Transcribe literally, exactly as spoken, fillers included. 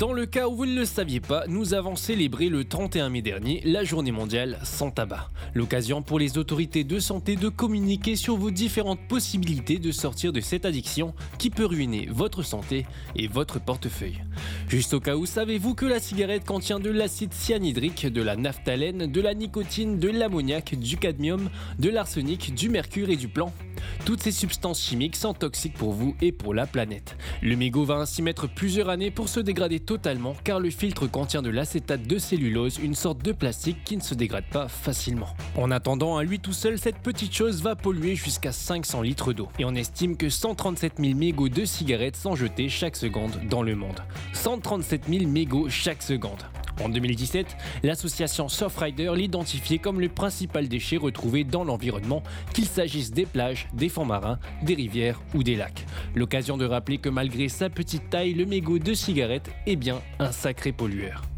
Dans le cas où vous ne le saviez pas, nous avons célébré le trente et un mai dernier la journée mondiale sans tabac. L'occasion pour les autorités de santé de communiquer sur vos différentes possibilités de sortir de cette addiction qui peut ruiner votre santé et votre portefeuille. Juste au cas où, savez-vous que la cigarette contient de l'acide cyanhydrique, de la naphtalène, de la nicotine, de l'ammoniac, du cadmium, de l'arsenic, du mercure et du plomb ? Toutes ces substances chimiques sont toxiques pour vous et pour la planète. Le mégot va ainsi mettre plusieurs années pour se dégrader totalement car le filtre contient de l'acétate de cellulose, une sorte de plastique qui ne se dégrade pas facilement. En attendant, à lui tout seul, cette petite chose va polluer jusqu'à cinq cents litres d'eau. Et on estime que cent trente-sept mille mégots de cigarettes sont jetés chaque seconde dans le monde. cent trente-sept mille mégots chaque seconde. En deux mille dix-sept, l'association Surfrider l'identifiait comme le principal déchet retrouvé dans l'environnement, qu'il s'agisse des plages, des fonds marins, des rivières ou des lacs. L'occasion de rappeler que malgré sa petite taille, le mégot de cigarette est bien un sacré pollueur.